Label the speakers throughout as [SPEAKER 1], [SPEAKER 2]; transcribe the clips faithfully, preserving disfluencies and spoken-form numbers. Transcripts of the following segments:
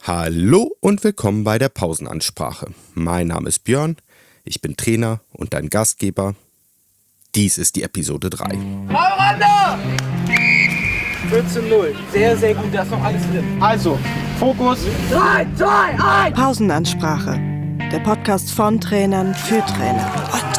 [SPEAKER 1] Hallo und willkommen bei der Pausenansprache. Mein Name ist Björn, ich bin Trainer und dein Gastgeber. Dies ist die Episode drei.
[SPEAKER 2] vierzehn null. Sehr, sehr gut, da ist noch alles drin. Also, Fokus.
[SPEAKER 3] drei, zwei, eins. Pausenansprache. Der Podcast von Trainern für Trainer und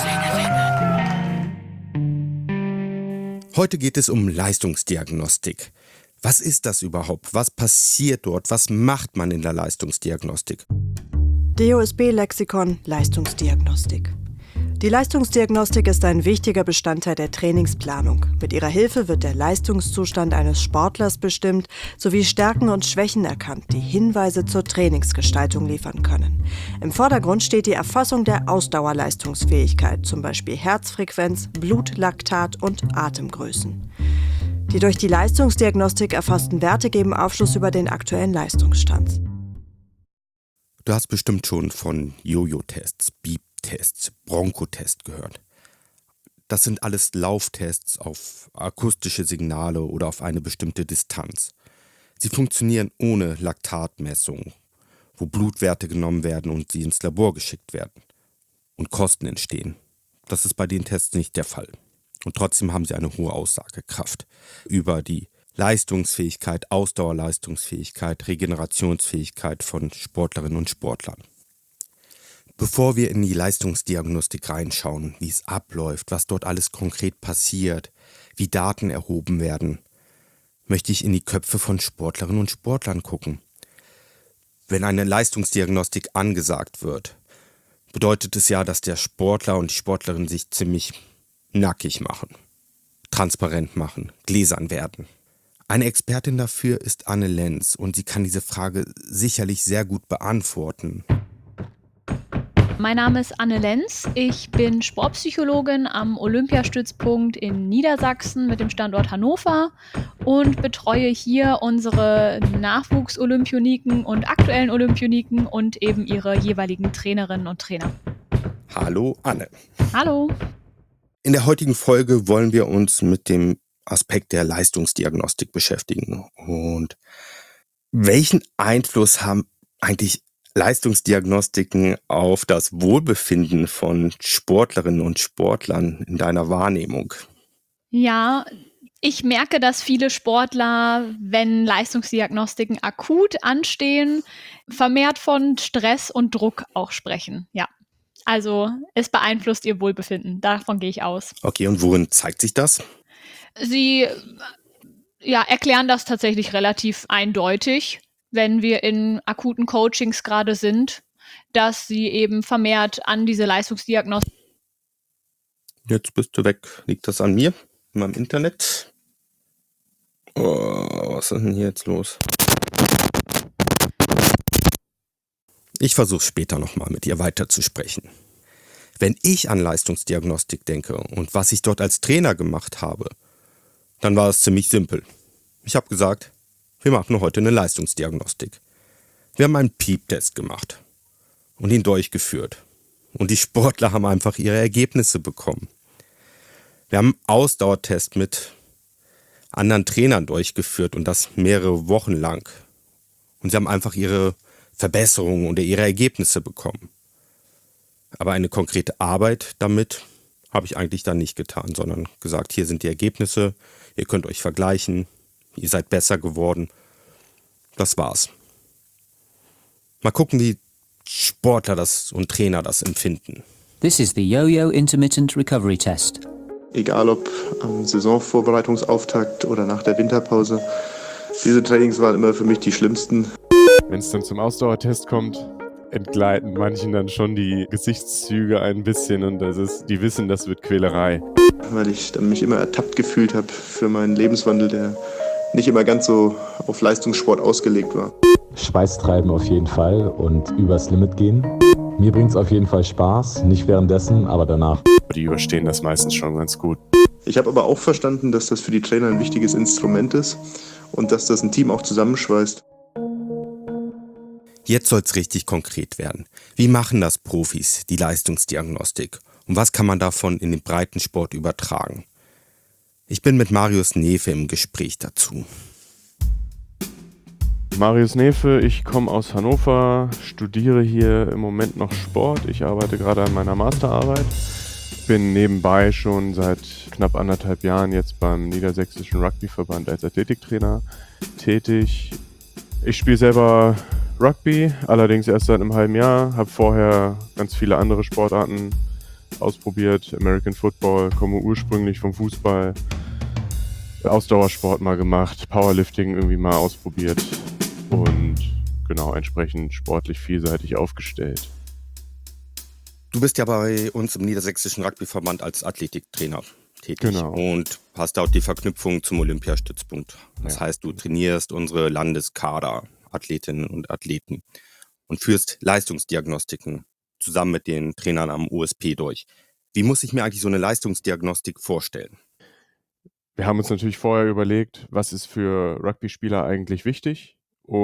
[SPEAKER 3] Trainerinnen.
[SPEAKER 1] Heute geht es um Leistungsdiagnostik. Was ist das überhaupt? Was passiert dort? Was macht man in der Leistungsdiagnostik?
[SPEAKER 3] D O S B-Lexikon Leistungsdiagnostik. Die Leistungsdiagnostik ist ein wichtiger Bestandteil der Trainingsplanung. Mit ihrer Hilfe wird der Leistungszustand eines Sportlers bestimmt, sowie Stärken und Schwächen erkannt, die Hinweise zur Trainingsgestaltung liefern können. Im Vordergrund steht die Erfassung der Ausdauerleistungsfähigkeit, zum Beispiel Herzfrequenz, Blutlaktat und Atemgrößen. Die durch die Leistungsdiagnostik erfassten Werte geben Aufschluss über den aktuellen Leistungsstand.
[SPEAKER 1] Du hast bestimmt schon von Jojo-Tests, Beep-Tests, Bronco-Test gehört. Das sind alles Lauftests auf akustische Signale oder auf eine bestimmte Distanz. Sie funktionieren ohne Laktatmessung, wo Blutwerte genommen werden und sie ins Labor geschickt werden und Kosten entstehen. Das ist bei den Tests nicht der Fall. Und trotzdem haben sie eine hohe Aussagekraft über die Leistungsfähigkeit, Ausdauerleistungsfähigkeit, Regenerationsfähigkeit von Sportlerinnen und Sportlern. Bevor wir in die Leistungsdiagnostik reinschauen, wie es abläuft, was dort alles konkret passiert, wie Daten erhoben werden, möchte ich in die Köpfe von Sportlerinnen und Sportlern gucken. Wenn eine Leistungsdiagnostik angesagt wird, bedeutet es ja, dass der Sportler und die Sportlerin sich ziemlich nackig machen, transparent machen, gläsern werden. Eine Expertin dafür ist Anne Lenz und sie kann diese Frage sicherlich sehr gut beantworten.
[SPEAKER 4] Mein Name ist Anne Lenz. Ich bin Sportpsychologin am Olympiastützpunkt in Niedersachsen mit dem Standort Hannover und betreue hier unsere Nachwuchs-Olympioniken und aktuellen Olympioniken und eben ihre jeweiligen Trainerinnen und Trainer.
[SPEAKER 1] Hallo Anne.
[SPEAKER 4] Hallo.
[SPEAKER 1] In der heutigen Folge wollen wir uns mit dem Aspekt der Leistungsdiagnostik beschäftigen. Und welchen Einfluss haben eigentlich Leistungsdiagnostiken auf das Wohlbefinden von Sportlerinnen und Sportlern in deiner Wahrnehmung?
[SPEAKER 4] Ja, ich merke, dass viele Sportler, wenn Leistungsdiagnostiken akut anstehen, vermehrt von Stress und Druck auch sprechen. Ja. Also es beeinflusst ihr Wohlbefinden, davon gehe ich aus.
[SPEAKER 1] Okay, und worin zeigt sich das?
[SPEAKER 4] Sie ja, erklären das tatsächlich relativ eindeutig, wenn wir in akuten Coachings gerade sind, dass sie eben vermehrt an diese Leistungsdiagnostik.
[SPEAKER 1] Jetzt bist du weg. Liegt das an mir? In meinem Internet? Oh, was ist denn hier jetzt los? Ich versuche später nochmal mit ihr weiterzusprechen. Wenn ich an Leistungsdiagnostik denke und was ich dort als Trainer gemacht habe, dann war es ziemlich simpel. Ich habe gesagt, wir machen heute eine Leistungsdiagnostik. Wir haben einen Piep-Test gemacht und ihn durchgeführt. Und die Sportler haben einfach ihre Ergebnisse bekommen. Wir haben einen Ausdauertest mit anderen Trainern durchgeführt und das mehrere Wochen lang. Und sie haben einfach ihre Verbesserungen oder ihre Ergebnisse bekommen. Aber eine konkrete Arbeit damit habe ich eigentlich dann nicht getan, sondern gesagt, hier sind die Ergebnisse, ihr könnt euch vergleichen, ihr seid besser geworden. Das war's. Mal gucken, wie Sportler das und Trainer das empfinden.
[SPEAKER 5] This is the Yo-Yo Intermittent Recovery Test.
[SPEAKER 6] Egal ob am Saisonvorbereitungsauftakt oder nach der Winterpause, diese Trainings waren immer für mich die schlimmsten.
[SPEAKER 7] Wenn es dann zum Ausdauertest kommt, entgleiten manchen dann schon die Gesichtszüge ein bisschen und das ist, die wissen, das wird Quälerei.
[SPEAKER 6] Weil ich dann mich immer ertappt gefühlt habe für meinen Lebenswandel, der nicht immer ganz so auf Leistungssport ausgelegt war.
[SPEAKER 8] Schweiß treiben auf jeden Fall und übers Limit gehen. Mir bringt es auf jeden Fall Spaß, nicht währenddessen, aber danach.
[SPEAKER 7] Die überstehen das meistens schon ganz gut.
[SPEAKER 6] Ich habe aber auch verstanden, dass das für die Trainer ein wichtiges Instrument ist und dass das ein Team auch zusammenschweißt.
[SPEAKER 1] Jetzt soll es richtig konkret werden. Wie machen das Profis, die Leistungsdiagnostik? Und was kann man davon in den Breitensport übertragen? Ich bin mit Marius Nefe im Gespräch dazu.
[SPEAKER 7] Marius Nefe, ich komme aus Hannover, studiere hier im Moment noch Sport. Ich arbeite gerade an meiner Masterarbeit. Bin nebenbei schon seit knapp anderthalb Jahren jetzt beim Niedersächsischen Rugbyverband als Athletiktrainer tätig. Ich spiele selber Rugby, allerdings erst seit einem halben Jahr. Habe vorher ganz viele andere Sportarten ausprobiert. American Football, komme ursprünglich vom Fußball. Ausdauersport mal gemacht, Powerlifting irgendwie mal ausprobiert und genau entsprechend sportlich vielseitig aufgestellt.
[SPEAKER 1] Du bist ja bei uns im Niedersächsischen Rugbyverband als Athletiktrainer tätig.
[SPEAKER 7] Genau.
[SPEAKER 1] Und hast auch die Verknüpfung zum Olympiastützpunkt. Das
[SPEAKER 7] Ja.
[SPEAKER 1] heißt, du trainierst unsere Landeskader, Athletinnen und Athleten und führst Leistungsdiagnostiken zusammen mit den Trainern am U S P durch. Wie muss ich mir eigentlich so eine Leistungsdiagnostik vorstellen?
[SPEAKER 7] Wir haben uns natürlich vorher überlegt, was ist für Rugby-Spieler eigentlich wichtig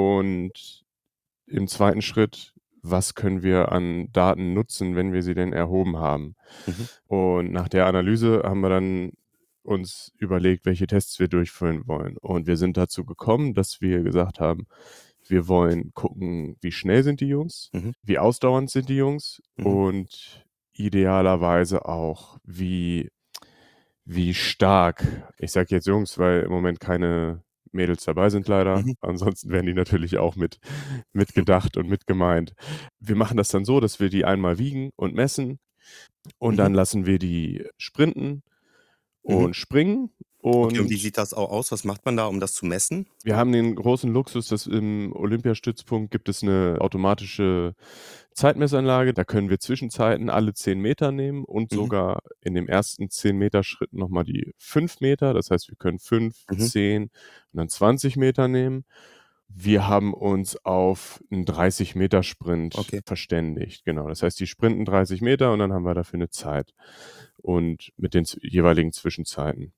[SPEAKER 7] und im zweiten Schritt, was können wir an Daten nutzen, wenn wir sie denn erhoben haben.
[SPEAKER 1] Mhm.
[SPEAKER 7] Und nach der Analyse haben wir dann uns überlegt, welche Tests wir durchführen wollen. Und wir sind dazu gekommen, dass wir gesagt haben, wir wollen gucken, wie schnell sind die Jungs,
[SPEAKER 1] Mhm.
[SPEAKER 7] wie ausdauernd sind die Jungs
[SPEAKER 1] Mhm.
[SPEAKER 7] und idealerweise auch, wie, wie stark. Ich sage jetzt Jungs, weil im Moment keine Mädels dabei sind leider.
[SPEAKER 1] Mhm.
[SPEAKER 7] Ansonsten werden die natürlich auch mit mitgedacht und mitgemeint. Wir machen das dann so, dass wir die einmal wiegen und messen und
[SPEAKER 1] Mhm.
[SPEAKER 7] dann lassen wir die sprinten und
[SPEAKER 1] Mhm.
[SPEAKER 7] springen.
[SPEAKER 1] Okay, und wie
[SPEAKER 7] Und
[SPEAKER 1] sieht das auch aus? Was macht man da, um das zu messen?
[SPEAKER 7] wir haben den großen Luxus, dass im Olympiastützpunkt gibt es eine automatische Zeitmessanlage. Da können wir Zwischenzeiten alle zehn Meter nehmen und
[SPEAKER 1] Mhm.
[SPEAKER 7] sogar in dem ersten zehn Meter Schritt nochmal die fünf Meter. Das heißt, wir können fünf,
[SPEAKER 1] Mhm.
[SPEAKER 7] zehn und dann zwanzig Meter nehmen. Wir haben uns auf einen dreißig Meter Sprint
[SPEAKER 1] Okay.
[SPEAKER 7] verständigt. Genau. Das heißt, die sprinten dreißig Meter und dann haben wir dafür eine Zeit und mit den z- jeweiligen Zwischenzeiten.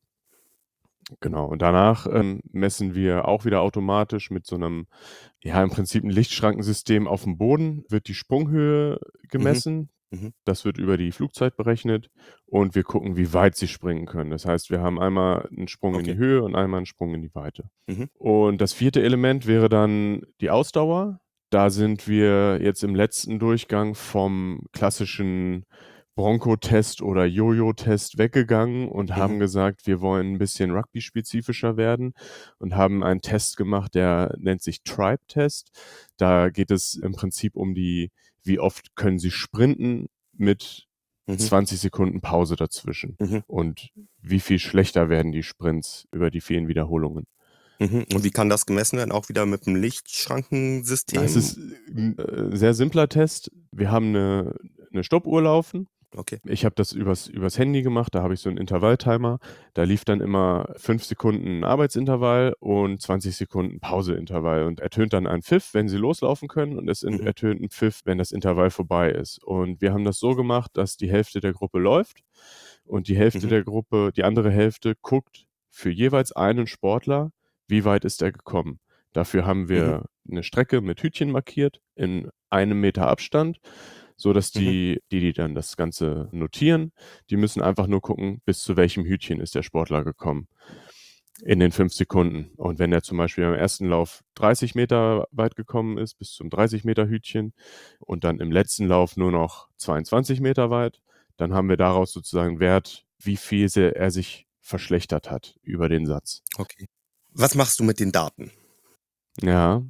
[SPEAKER 7] Genau. Und danach ähm, messen wir auch wieder automatisch mit so einem, ja, im Prinzip ein Lichtschrankensystem auf dem Boden, wird die Sprunghöhe gemessen.
[SPEAKER 1] Mhm.
[SPEAKER 7] Das wird über die Flugzeit berechnet und wir gucken, wie weit sie springen können. Das heißt, wir haben einmal einen Sprung in
[SPEAKER 1] Okay.
[SPEAKER 7] die Höhe und einmal einen Sprung in die Weite.
[SPEAKER 1] Mhm.
[SPEAKER 7] Und das vierte Element wäre dann die Ausdauer. Da sind wir jetzt im letzten Durchgang vom klassischen Bronco-Test oder Jojo-Test weggegangen und
[SPEAKER 1] Mhm.
[SPEAKER 7] haben gesagt, wir wollen ein bisschen Rugby-spezifischer werden und haben einen Test gemacht, der nennt sich Tribe-Test. Da geht es im Prinzip um die, wie oft können sie sprinten mit
[SPEAKER 1] Mhm.
[SPEAKER 7] zwanzig Sekunden Pause dazwischen
[SPEAKER 1] Mhm.
[SPEAKER 7] und wie viel schlechter werden die Sprints über die vielen Wiederholungen.
[SPEAKER 1] Mhm. Und wie kann das gemessen werden? Auch wieder mit einem
[SPEAKER 7] Es
[SPEAKER 1] Lichtschrankensystem?
[SPEAKER 7] ist ein äh, sehr simpler Test. Wir haben eine, eine Stoppuhr laufen.
[SPEAKER 1] Okay.
[SPEAKER 7] Ich habe das übers, übers Handy gemacht, da habe ich so einen Intervalltimer. Da lief dann immer fünf Sekunden Arbeitsintervall und zwanzig Sekunden Pauseintervall. Und ertönt dann ein Pfiff, wenn sie loslaufen können, und es in,
[SPEAKER 1] Mhm.
[SPEAKER 7] ertönt ein Pfiff, wenn das Intervall vorbei ist. Und wir haben das so gemacht, dass die Hälfte der Gruppe läuft und die Hälfte
[SPEAKER 1] Mhm.
[SPEAKER 7] der Gruppe, die andere Hälfte guckt für jeweils einen Sportler, wie weit ist er gekommen. Dafür haben
[SPEAKER 1] Mhm.
[SPEAKER 7] wir eine Strecke mit Hütchen markiert in einem Meter Abstand, so dass
[SPEAKER 1] Mhm.
[SPEAKER 7] die, die, die dann das Ganze notieren, die müssen einfach nur gucken, bis zu welchem Hütchen ist der Sportler gekommen in den fünf Sekunden. Und wenn er zum Beispiel am ersten Lauf dreißig Meter weit gekommen ist, bis zum dreißig Meter Hütchen und dann im letzten Lauf nur noch zweiundzwanzig Meter weit, dann haben wir daraus sozusagen einen Wert, wie viel se- er sich verschlechtert hat über den Satz.
[SPEAKER 1] Okay. Was machst du mit den Daten?
[SPEAKER 7] Ja,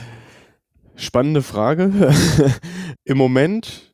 [SPEAKER 7] spannende Frage. Im Moment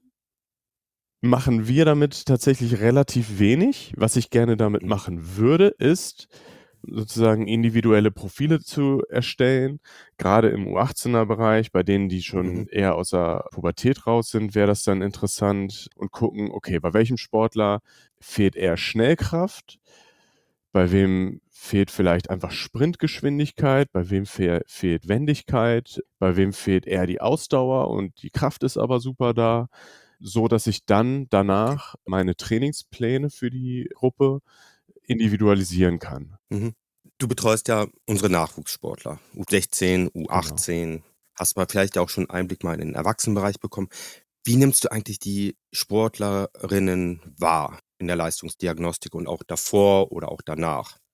[SPEAKER 7] machen wir damit tatsächlich relativ wenig. Was ich gerne damit
[SPEAKER 1] Mhm.
[SPEAKER 7] machen würde, ist sozusagen individuelle Profile zu erstellen. Gerade im U achtzehner Bereich, bei denen, die schon
[SPEAKER 1] Mhm.
[SPEAKER 7] eher aus der Pubertät raus sind, wäre das dann interessant und gucken, okay, bei welchem Sportler fehlt eher Schnellkraft? Bei wem fehlt vielleicht einfach Sprintgeschwindigkeit? Bei wem fehl, fehlt Wendigkeit? Bei wem fehlt eher die Ausdauer und die Kraft ist aber super da? So dass ich dann
[SPEAKER 1] Okay.
[SPEAKER 7] danach meine Trainingspläne für die Gruppe individualisieren kann.
[SPEAKER 1] Mhm. Du betreust ja unsere Nachwuchssportler, U sechzehn, U
[SPEAKER 7] Genau.
[SPEAKER 1] achtzehn, hast mal vielleicht auch schon Einblick mal in den Erwachsenenbereich bekommen. Wie nimmst du eigentlich die Sportlerinnen wahr in der Leistungsdiagnostik und auch davor oder auch danach?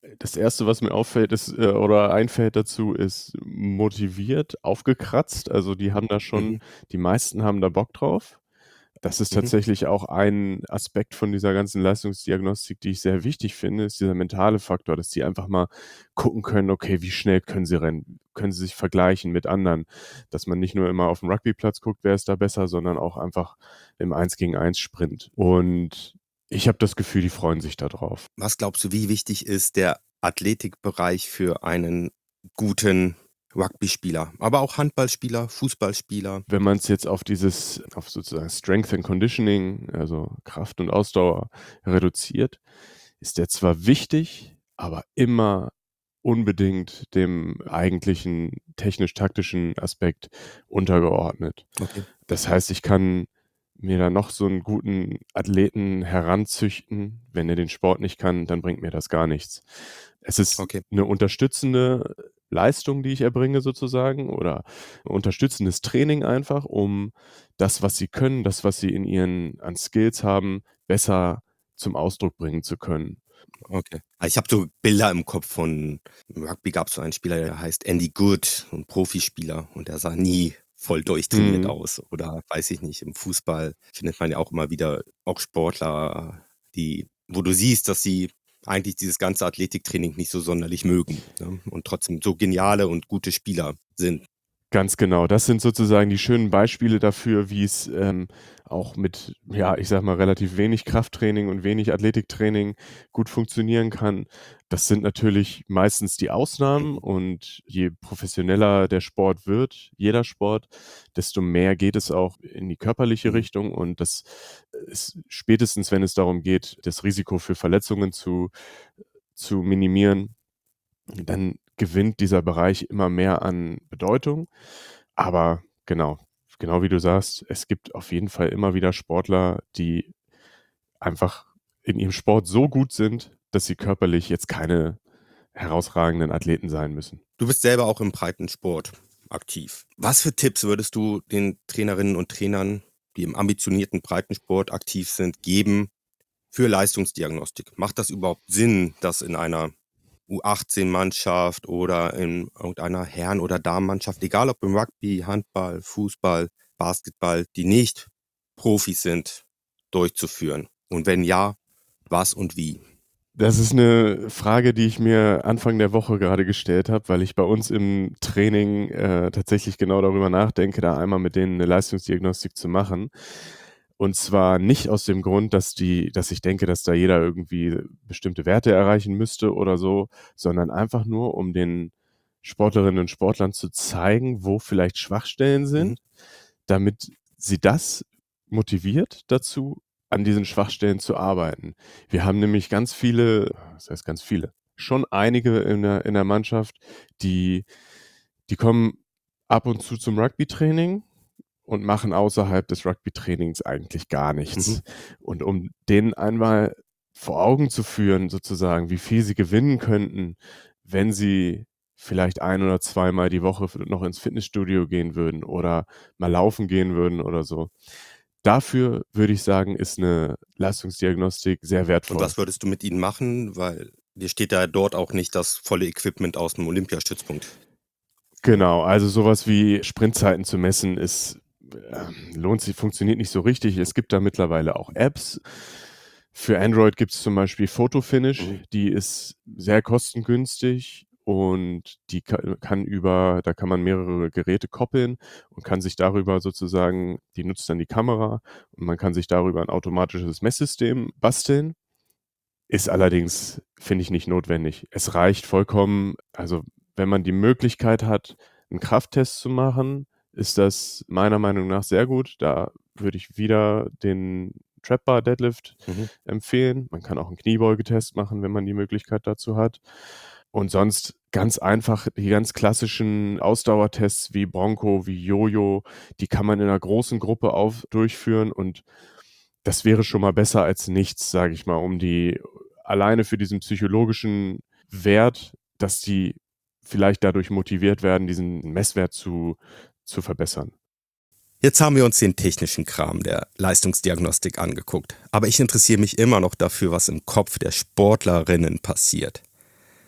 [SPEAKER 7] Das Erste, was mir auffällt, ist äh, oder einfällt dazu, ist motiviert, aufgekratzt. Also, die haben da schon
[SPEAKER 1] Mhm.
[SPEAKER 7] die meisten haben da Bock drauf. Das ist
[SPEAKER 1] Mhm.
[SPEAKER 7] tatsächlich auch ein Aspekt von dieser ganzen Leistungsdiagnostik, die ich sehr wichtig finde, ist dieser mentale Faktor, dass die einfach mal gucken können: Okay, wie schnell können sie rennen? Können sie sich vergleichen mit anderen? Dass man nicht nur immer auf dem Rugbyplatz guckt, wer ist da besser, sondern auch einfach im Eins gegen Eins Sprint. Und ich habe das Gefühl, die freuen sich da drauf.
[SPEAKER 1] Was glaubst du, wie wichtig ist der Athletikbereich für einen guten Rugbyspieler, aber auch Handballspieler, Fußballspieler?
[SPEAKER 7] Wenn man es jetzt auf dieses auf sozusagen Strength and Conditioning, also Kraft und Ausdauer reduziert, ist der zwar wichtig, aber immer unbedingt dem eigentlichen technisch-taktischen Aspekt untergeordnet.
[SPEAKER 1] Okay.
[SPEAKER 7] Das heißt, ich kann mir da noch so einen guten Athleten heranzüchten. Wenn er den Sport nicht kann, dann bringt mir das gar nichts. Es ist
[SPEAKER 1] Okay.
[SPEAKER 7] eine unterstützende Leistung, die ich erbringe sozusagen oder unterstützendes Training einfach, um das, was sie können, das, was sie in ihren an Skills haben, besser zum Ausdruck bringen zu können.
[SPEAKER 1] Okay. Ah, ich habe so Bilder im Kopf von im Rugby gab es so einen Spieler, der heißt Andy Good, so 'n Profispieler und der sah nie voll durchtrainiert
[SPEAKER 7] Mhm.
[SPEAKER 1] aus oder weiß ich nicht, im Fußball findet man ja auch immer wieder auch Sportler, die wo du siehst, dass sie eigentlich dieses ganze Athletiktraining nicht so sonderlich mögen, ne, und trotzdem so geniale und gute Spieler sind.
[SPEAKER 7] Ganz genau. Das sind sozusagen die schönen Beispiele dafür, wie es, ähm, auch mit, ja, ich sage mal, relativ wenig Krafttraining und wenig Athletiktraining gut funktionieren kann. Das sind natürlich meistens die Ausnahmen
[SPEAKER 1] Mhm.
[SPEAKER 7] und je professioneller der Sport wird, jeder Sport, desto mehr geht es auch in die körperliche
[SPEAKER 1] Mhm.
[SPEAKER 7] Richtung und das ist spätestens, wenn es darum geht, das Risiko für Verletzungen zu zu minimieren, dann gewinnt dieser Bereich immer mehr an Bedeutung. Aber genau, genau wie du sagst, es gibt auf jeden Fall immer wieder Sportler, die einfach in ihrem Sport so gut sind, dass sie körperlich jetzt keine herausragenden Athleten sein müssen.
[SPEAKER 1] Du bist selber auch im Breitensport aktiv. Was für Tipps würdest du den Trainerinnen und Trainern, die im ambitionierten Breitensport aktiv sind, geben für Leistungsdiagnostik? Macht das überhaupt Sinn, dass in einer U achtzehn Mannschaft oder in irgendeiner Herren oder Damenmannschaft, egal ob im Rugby, Handball, Fußball, Basketball, die nicht Profis sind, durchzuführen? Und wenn ja, was und wie?
[SPEAKER 7] Das ist 'ne Frage, die ich mir Anfang der Woche gerade gestellt habe, weil ich bei uns im Training, äh, tatsächlich genau darüber nachdenke, da einmal mit denen 'ne Leistungsdiagnostik zu machen. Und zwar nicht aus dem Grund, dass die dass ich denke, dass da jeder irgendwie bestimmte Werte erreichen müsste oder so, sondern einfach nur, um den Sportlerinnen und Sportlern zu zeigen, wo vielleicht Schwachstellen
[SPEAKER 1] Mhm.
[SPEAKER 7] sind, damit sie das motiviert dazu, an diesen Schwachstellen zu arbeiten. Wir haben nämlich ganz viele was heißt ganz viele? Schon einige in der in der Mannschaft, die die kommen ab und zu zum Rugbytraining und machen außerhalb des Rugbytrainings eigentlich gar
[SPEAKER 1] Mhm.
[SPEAKER 7] nichts. Und um denen einmal vor Augen zu führen sozusagen, wie viel sie gewinnen könnten, wenn sie vielleicht ein oder zweimal die Woche f noch ins Fitnessstudio gehen würden oder mal laufen gehen würden oder so. Dafür würde ich sagen, ist 'ne Leistungsdiagnostik sehr
[SPEAKER 1] Und
[SPEAKER 7] wertvoll.
[SPEAKER 1] was würdest du mit ihnen machen? Weil dir steht ja dort auch nicht das volle Equipment aus'm Olympiastützpunkt.
[SPEAKER 7] Genau, also so was wie Sprintzeiten zu messen ist ähm, lohnt sich funktioniert nicht so richtig. Es gibt da mittlerweile auch Apps. Für Android gibt's zum Beispiel Photofinish,
[SPEAKER 1] Mhm.
[SPEAKER 7] die ist sehr kostengünstig und die ka kann über da kann man mehrere Geräte koppeln und kann sich darüber sozusagen die nutzt dann die Kamera und man kann sich darüber 'n automatisches Messsystem basteln. Ist allerdings, finde ich, nicht notwendig. Es reicht vollkommen also, wenn man die Möglichkeit hat, 'n Krafttest zu machen, ist das meiner Meinung nach sehr gut. Da würde ich wieder den Trap Bar Deadlift
[SPEAKER 1] Mhm.
[SPEAKER 7] empfehlen. Man kann auch 'n Kniebeugetest machen, wenn man die Möglichkeit dazu hat. Und sonst ganz einfach die ganz klassischen Ausdauertests wie Bronco, wie Yo-Yo, die kann man in 'ner großen Gruppe auf durchführen und das wäre schon mal besser als nichts, sage ich mal, um die alleine für diesen psychologischen Wert, dass die vielleicht dadurch motiviert werden, diesen Messwert zu zu verbessern.
[SPEAKER 1] Jetzt haben wir uns den technischen Kram der Leistungsdiagnostik angeguckt, aber ich interessiere mich immer noch dafür, was im Kopf der Sportlerinnen passiert.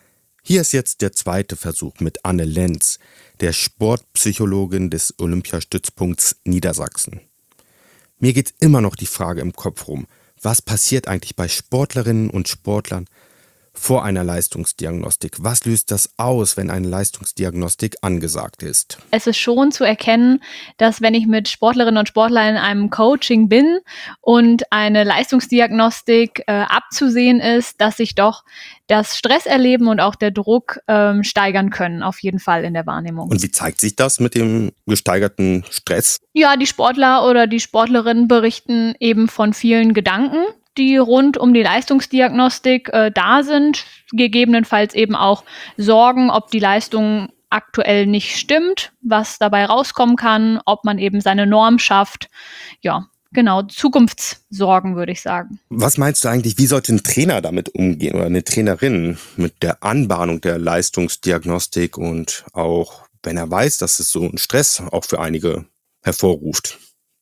[SPEAKER 1] Hier ist jetzt der zweite Versuch mit Anne Lenz, der Sportpsychologin des Olympiastützpunkts Niedersachsen. Mir geht immer noch die Frage im Kopf rum, was passiert eigentlich bei Sportlerinnen und Sportlern vor einer Leistungsdiagnostik? Was löst das aus, wenn eine Leistungsdiagnostik angesagt ist?
[SPEAKER 4] Es ist schon zu erkennen, dass wenn ich mit Sportlerinnen und Sportlern in einem Coaching bin und eine Leistungsdiagnostik äh, abzusehen ist, dass sich doch das Stresserleben und auch der Druck ähm, steigern können, auf jeden Fall in der Wahrnehmung.
[SPEAKER 1] Und wie zeigt sich das mit dem gesteigerten Stress?
[SPEAKER 4] Ja, die Sportler oder die Sportlerinnen berichten eben von vielen Gedanken, die rund um die Leistungsdiagnostik äh, da sind, gegebenenfalls eben auch Sorgen, ob die Leistung aktuell nicht stimmt, was dabei rauskommen kann, ob man eben seine Norm schafft. Ja, genau, Zukunftssorgen, würde ich sagen.
[SPEAKER 1] Was meinst du eigentlich, wie sollte ein Trainer damit umgehen oder eine Trainerin mit der Anbahnung der Leistungsdiagnostik und auch, wenn er weiß, dass es so einen Stress auch für einige hervorruft?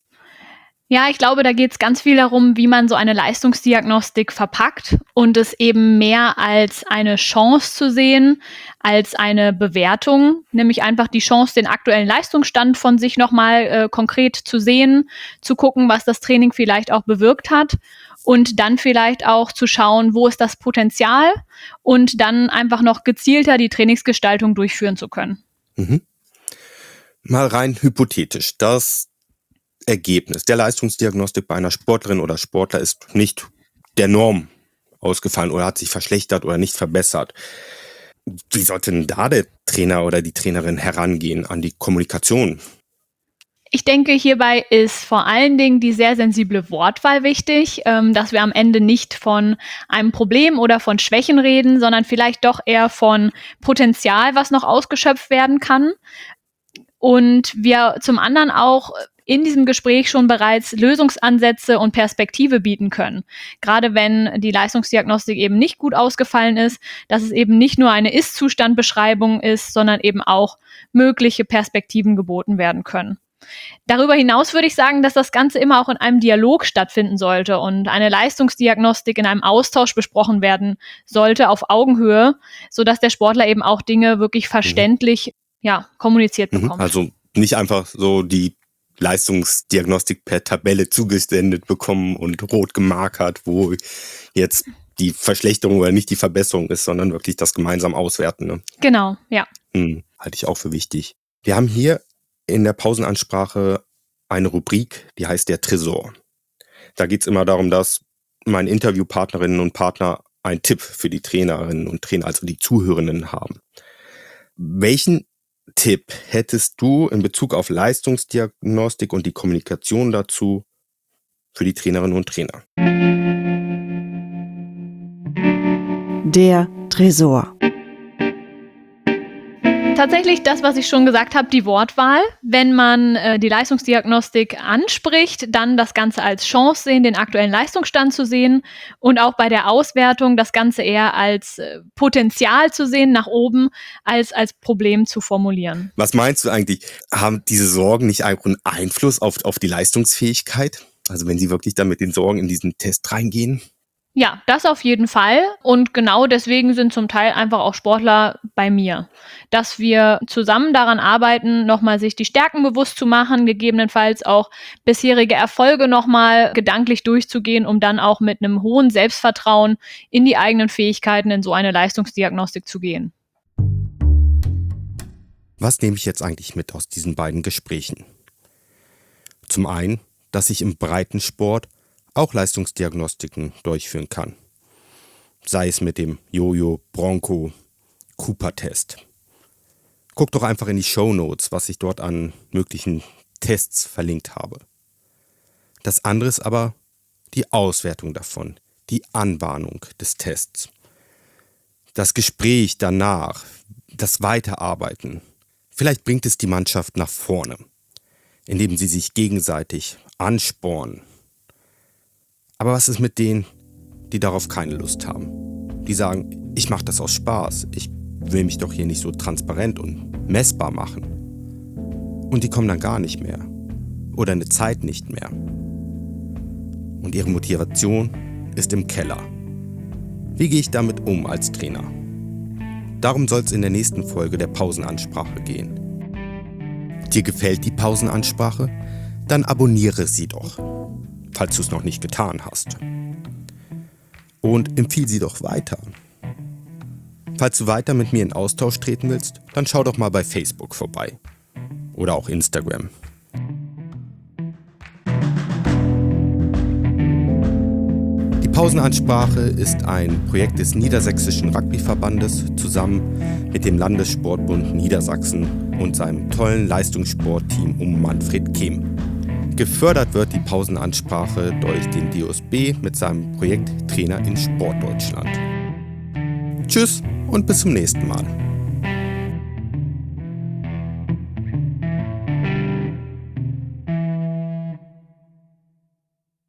[SPEAKER 4] Ja, ich glaube, da geht es ganz viel darum, wie man so eine Leistungsdiagnostik verpackt und es eben mehr als eine Chance zu sehen, als eine Bewertung, nämlich einfach die Chance, den aktuellen Leistungsstand von sich nochmal äh, konkret zu sehen, zu gucken, was das Training vielleicht auch bewirkt hat und dann vielleicht auch zu schauen, wo ist das Potenzial und dann einfach noch gezielter die Trainingsgestaltung durchführen zu können.
[SPEAKER 1] Mhm. Mal rein hypothetisch, das Ergebnis der Leistungsdiagnostik bei einer Sportlerin oder Sportler ist nicht der Norm ausgefallen oder hat sich verschlechtert oder nicht verbessert. Wie sollte denn da der Trainer oder die Trainerin herangehen an die Kommunikation?
[SPEAKER 4] Ich denke, hierbei ist vor allen Dingen die sehr sensible Wortwahl wichtig, ähm, dass wir am Ende nicht von einem Problem oder von Schwächen reden, sondern vielleicht doch eher von Potenzial, was noch ausgeschöpft werden kann. Und wir zum anderen auch in diesem Gespräch schon bereits Lösungsansätze und Perspektive bieten können. Gerade wenn die Leistungsdiagnostik eben nicht gut ausgefallen ist, dass es eben nicht nur eine Ist-Zustand-Beschreibung ist, sondern eben auch mögliche Perspektiven geboten werden können. Darüber hinaus würde ich sagen, dass das Ganze immer auch in einem Dialog stattfinden sollte und eine Leistungsdiagnostik in einem Austausch besprochen werden sollte auf Augenhöhe, sodass der Sportler eben auch Dinge wirklich verständlich ja, kommuniziert bekommt.
[SPEAKER 1] Also nicht einfach so die Leistungsdiagnostik per Tabelle zugesendet bekommen und rot gemarkert, wo jetzt die Verschlechterung oder nicht die Verbesserung ist, sondern wirklich das gemeinsam auswerten. Ne?
[SPEAKER 4] Genau, ja.
[SPEAKER 1] Hm, halte ich auch für wichtig. Wir haben hier in der Pausenansprache eine Rubrik, die heißt der Tresor. Da geht es immer darum, dass meine Interviewpartnerinnen und Partner einen Tipp für die Trainerinnen und Trainer, also die Zuhörenden, haben. Welchen Tipp hättest du in Bezug auf Leistungsdiagnostik und die Kommunikation dazu für die Trainerinnen und Trainer?
[SPEAKER 3] Der Tresor.
[SPEAKER 4] Tatsächlich das, was ich schon gesagt habe, die Wortwahl. Wenn man äh, die Leistungsdiagnostik anspricht, dann das Ganze als Chance sehen, den aktuellen Leistungsstand zu sehen und auch bei der Auswertung das Ganze eher als äh, Potenzial zu sehen nach oben, als als Problem zu formulieren.
[SPEAKER 1] Was meinst du eigentlich? Haben diese Sorgen nicht einfach einen Einfluss auf, auf die Leistungsfähigkeit? Also wenn sie wirklich dann mit den Sorgen in diesen Test reingehen?
[SPEAKER 4] Ja, das auf jeden Fall. Und genau deswegen sind zum Teil einfach auch Sportler bei mir. Dass wir zusammen daran arbeiten, nochmal sich die Stärken bewusst zu machen, gegebenenfalls auch bisherige Erfolge nochmal gedanklich durchzugehen, um dann auch mit einem hohen Selbstvertrauen in die eigenen Fähigkeiten in so eine Leistungsdiagnostik zu gehen.
[SPEAKER 1] Was nehme ich jetzt eigentlich mit aus diesen beiden Gesprächen? Zum einen, dass ich im Breitensport auch Leistungsdiagnostiken durchführen kann. Sei es mit dem Jojo, Bronco, Cooper-Test. Guck doch einfach in die Shownotes, was ich dort an möglichen Tests verlinkt habe. Das andere ist aber die Auswertung davon, die Anbahnung des Tests. Das Gespräch danach, das Weiterarbeiten. Vielleicht bringt es die Mannschaft nach vorne, indem sie sich gegenseitig anspornen. Aber was ist mit denen, die darauf keine Lust haben? Die sagen, ich mache das aus Spaß, ich will mich doch hier nicht so transparent und messbar machen. Und die kommen dann gar nicht mehr. Oder eine Zeit nicht mehr. Und ihre Motivation ist im Keller. Wie gehe ich damit um als Trainer? darum soll es in der nächsten Folge der Pausenansprache gehen. Dir gefällt die Pausenansprache? Dann abonniere sie doch, falls du es noch nicht getan hast. Und empfiehl sie doch weiter. Falls du weiter mit mir in Austausch treten willst, dann schau doch mal bei Facebook vorbei. Oder auch Instagram. Die Pausenansprache ist ein Projekt des Niedersächsischen Rugbyverbandes zusammen mit dem Landessportbund Niedersachsen und seinem tollen Leistungssportteam um Manfred Kehm. Gefördert wird die Pausenansprache durch den D O S B mit seinem Projekt Trainer in Sportdeutschland. Tschüss und bis zum nächsten Mal.